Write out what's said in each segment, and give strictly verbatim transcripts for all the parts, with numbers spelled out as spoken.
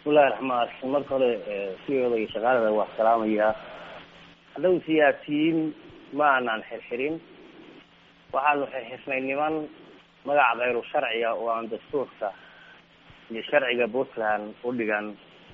bismillahi raxmaan raxiim marka hore sideeda iyo shaqaalada waa salaamayaa. haddaw siyaasiyiin ma aanaan xirxirin, waxaanu xirxirnay niman magaca kayru sharciga oo aan dastuurka iyo sharciga puntland u dhigan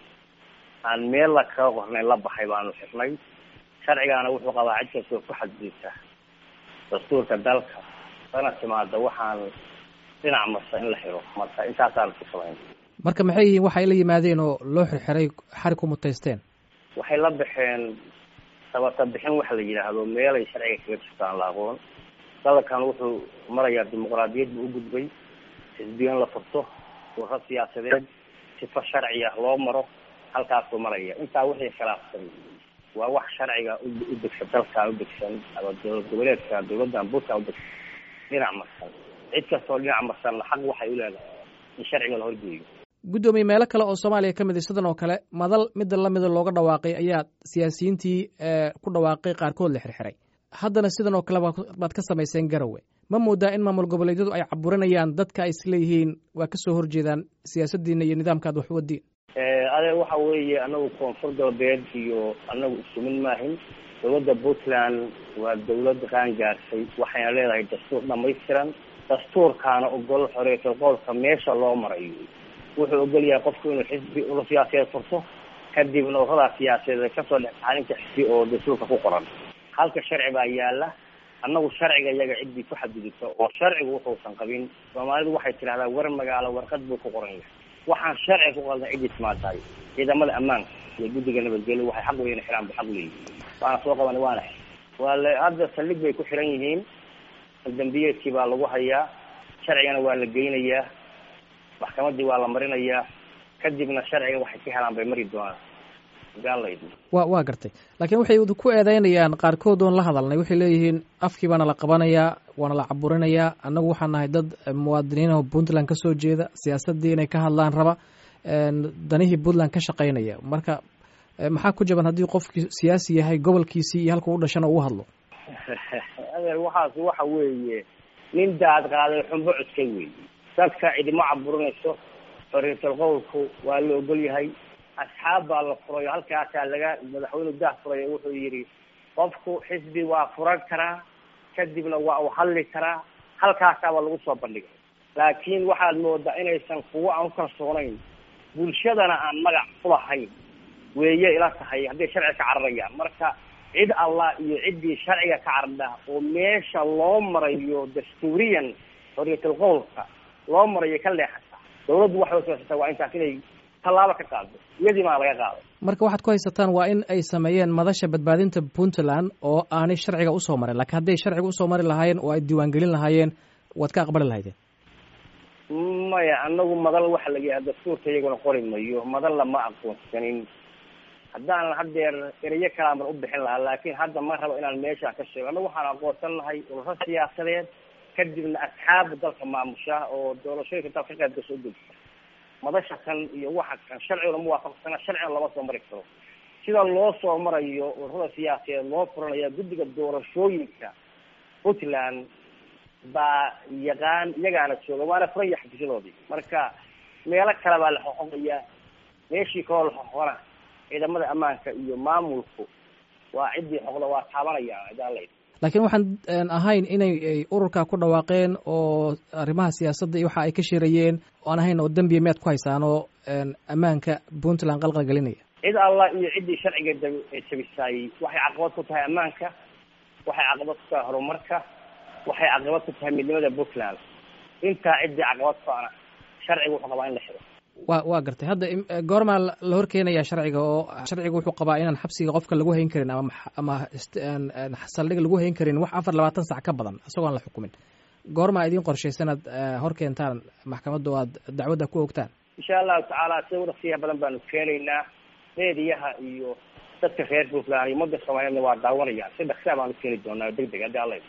aan meel la kaga qornay la baxay baanu xirnay. sharcigaana wuxuu qabaa cid kastoo ku xadgudubta dastuurka dalka sana timaada waxaan dhinac marsa in la xiro, marka intaasaan ku samayn. marka maxay yihiin waxay la yimaadeen oo loo xirxiray xarig ku mutaysteen? waxay la baxeen sabata bixin waxa la yidhaahdo meelay sharciga kaga jirtaan la aqoon. dalkan wuxuu marayaa dimuqraadiyad buu u gudbay, xisbiyan la furto, ururo siyaasadeed sifa sharci ah loo maro, halkaasuu maraya. intaa wixii khilaafsan waa wax sharciga u degsan dalkan u degsan ama dowlad goboleedka dowladdan puntland u degsan dhinac marsan. cid kastoo dhinac marsan xaq waxay u leedahay in sharciga la horgeeyo. guddoomiye meelo kale oo soomaaliya ka mid a sidan oo kale madal midda lamida looga dhawaaqay ayaa siyaasiyiintii ku dhawaaqay qaarkood la xirxiray. haddana sidan oo kale baad ka samayseen Garowe. ma moodaa in maamul goboleedyadu ay caburinayaan dadka ay isleeyihiin waa kasoo horjeedaan siyaasaddiina iyo nidaamkaad wax wadiin? ade waxa weeye anagu koonfur galbeed iyo anagu isumin maahin. dowladda puntland waa dowlad qaan gaarsay, waxayna leedahay dastuur dhamaystiran. dastuurkaana ogol xoreeto qolka meesha loo marayo. wuxuu ogol yahay qofku inuu xisbi ula siyaasadeed furto, kadibna ururadaa siyaasadeed kasoo dhex xalinta xisbi oo dastuurka ku qoran. halka sharci baa yaala. annagu sharciga iyaga ciddii ku xadgudubto oo sharcigu wuxuusan qabin, soomaalidu waxay tidhahdaa war magaalo warqad buu ku qoran yahay. waxaan sharci ku qaldan ciddii timaadahay ciidamada ammaanka iyo guddiga nabadgelyo waxay xaq weyn xiraan ba xaq leeyihiin. waana soo qaban waana waa le hadda saldhig bay ku xiran yihiin. dambiyeedkii baa lagu hayaa, sharcigana waa la geynayaa, maxkamaddii waa la marinayaa, kadibna sharciga waxay ka helaan bay mari doonaan. wa waa gartay. laakiin waxay ku eedeynayaan qaarkood oon la hadalnay, waxay leeyihiin afkii baana la qabanayaa, waana la caburinayaa. annagu waxaan nahay dad muwaadiniin oo puntland ka soo jeeda, siyaasaddii inay ka hadlaan raba, danihii puntland ka shaqaynaya. marka maxaa ku jaban haddii qofkii siyaasi yahay gobolkiisii iyo halka u dhashana uu hadlo? adeer waxaas waxa weeye nin daad qaaday xunbo codkay weeye. dadka cidimo caburinayso, xorriyatul qowlku waa la ogol yahay. asxaab baa la furayo, halkaasaa laga madaxweyne daah furayo. wuxuu yidhi qofku xisbi waa furan karaa, kadibna waa u hadli karaa. halkaasaaba lagu soo bandhigay. laakiin waxaad moodaa inaysan kuwo aan u kalsoonayn, bulshadana aan magac kulahayn weeye ila tahay hadday sharciga ka cararayaan. marka cid allah iyo ciddii sharciga ka carardha oo meesha loo marayo dastuuriyan xorriyatul qowlka loo marayo ka leexata, dawladdu waxay usoosataa waa intaas inay tallaabo ka qaado. iyadii maa laga qaaday. marka waxaad ku haysataan waa in ay sameeyeen madasha badbaadinta puntland oo aanay sharciga usoo marin. laakiin hadday sharciga usoo mari lahaayeen oo ay diiwaangelin lahaayeen waad ka aqbali lahaydeen? maya, anagu madal waxa laga yaha dastuurka iyaguna qori mayo. madal lama aqoonsanin. haddaanan haddeer erayo kalaaman u bixin lahaa, laakiin hadda ma rabo inaan meesha ka sheego. anagu waxaan aqoonsan lahay ururo siyaasadeed, kadibna asxaabda dalka maamusha oo doorashooyinka dalka ka qayb gasho u degsa. madasha kan iyo waxa kan sharciguna muwaafaqsana, sharciga lama soo mari karo. sida loo soo marayo ururada siyaasadeed loo furanaya guddiga doorashooyinka puntland baa yaqaan, iyagaana jooga, waana furaya xafiisyadoodii. marka meelo kale baa la xoqoqaya. meeshii kaloo la xoqona ciidamada ammaanka iyo maamulku waa ciddii xoqda waa taabanayaan idaaleyda. laakiin waxaan ahayn inay ururkaa ku dhawaaqeen oo arrimaha siyaasadda iyo waxa ay ka shirayeen oan ahayn oo dembiya miyaad ku haysaan oo ammaanka puntland qalqal gelinaya? cid allah iyo ciddii sharciga jabisay waxay caqabad ku tahay ammaanka, waxay caqabad ku tahay horumarka, waxay caqabad ku tahay midnimada puntland. intaa ciddii caqabad ku ana sharciga wuxuu qabaa in la xiro. wa waa gartay. hadda goormaa la horkeenayaa sharciga? oo sharciga wuxuu qabaa inaan xabsiga qofka lagu hayn karin ama ama saldhig lagu hayn karin wax afar labaatan sac ka badan isagoon la xukumin. goormaa idiin qorshaysanaad hor keentaan maxkamadda oo aad dacwadda ku ogtaan? insha allahu tacaala si waqtiya badan baanu keenaynaa. meediyaha iyo dadka reer puntland iyo ummadda soomaaliyeedna waa daawanayaan. si dhaqsaa baanu keeni doonaa deg deg haddii alla